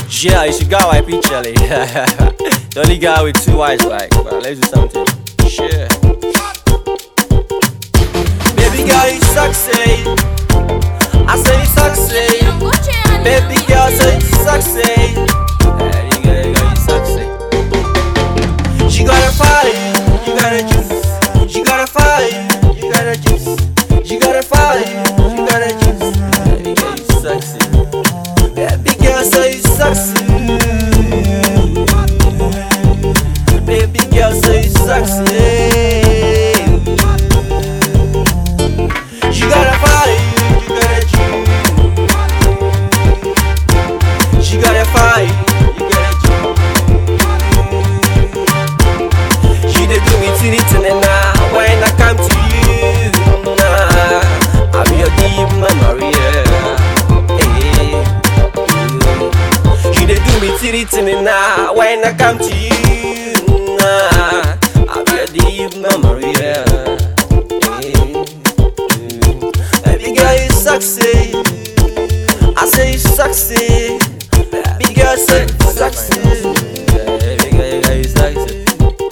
Yeah, you should go wipe each other. The only guy with two eyes, like, well, let's do something. Shit. Baby girl, you sexy. I say you sexy. Baby girl, say you sexy. Yeah, you sexy. She got a fire, you got a juice. She got a fire, you got a juice. She got a fire, you got a juice. Baby girl, you sexy. Baby girl, say you sexy. Baby girl, say you sexy. She got a fire, you got a juice. She got a fire, you got a juice. She dey do me tinny now when I come to you. Nah, I'll be your deep memory. She dey do me tinny now when I come to you. Nah, I'll be your deep memory. Baby girl, you sexy. I say you sexy. Baby girl, say you sexy. Baby girl, you sexy.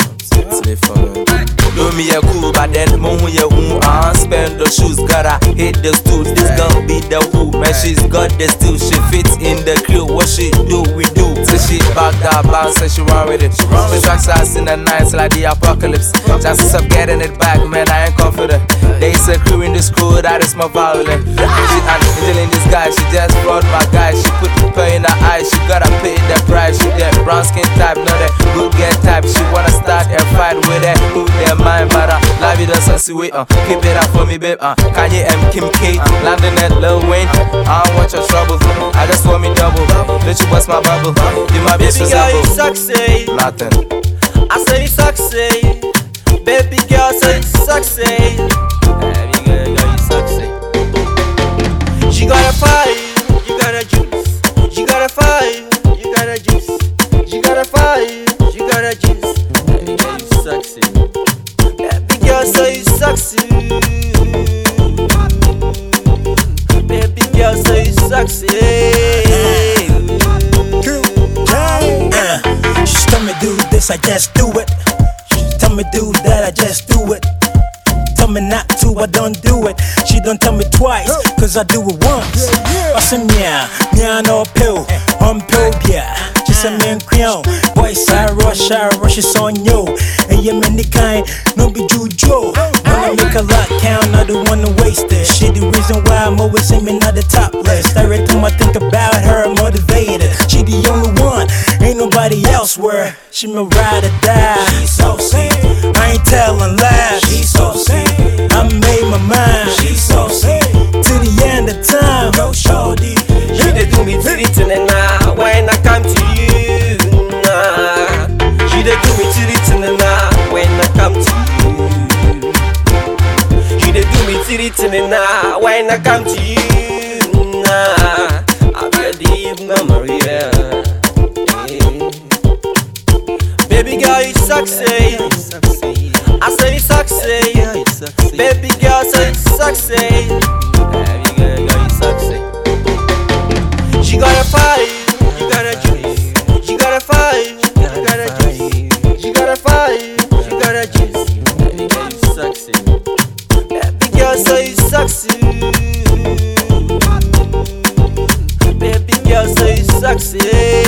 Do me a cool, but then moon ya spend the shoes, gotta hit the stool. This girl be the who, man, she's got the steel. She fits in the crew, what she do, we do. So she back that bounce, so she run with it. With success in the nights like the apocalypse. Chances of getting it back, man, I ain't confident. They say crew in the school, that is my violent. She handling this guy, she just brought my guy. She put the pain in her eyes, she gotta pay the price. She that brown skin type, not that good get type. She wanna start a fight with that, who their mind, but live it doesn't see way, keep it up for me, babe, Kanye and Kim K, London and Lil Wayne, I don't want your trouble, I just want me double, let you bust my bubble, you my bitch for example. Baby girl, you sexy. Latin. I say you sexy. Baby girl, say you sexy. Baby girl, you sexy. She got a fire, you got a juice. She got a fire, you got a juice. She got a fire, you got a juice. Baby girl, you sexy. Baby girl, say you sexy. Baby girl, say you sexy. She tell me do this, I just do it. She tell me do that, I just do it. Tell me not to, I don't do it. She don't tell me twice, cause I do it once. I say meow, no pill, on pill, yeah. She said me and Creon, boys, I rush, it's on you. And you many kind, no be juju. When I make a lot count, I don't wanna waste it. She the reason why I'm always aiming at the top list. Every time I think about her, I'm motivated. She the only one, ain't nobody else where she me ride or die. She's so sick, I ain't telling lies. She's so sick, I made my mind. She's so sick, to the end of time. Go shorty, she dey do me tinny now when I come to you. Nah, she dey do me tinny now when I come to you. She dey do me tinny now when I come to you. Nah, I'll be a deep memory. Baby girl, you sexy. I say you sexy. Baby girl, say you sexy. Baby girl, you sexy. She got a fire, you got a juice. She got a fire, you got a juice. She got a fire, you got a juice. Baby girl, you sexy. Baby girl, say you sexy. Baby girl, say you sexy.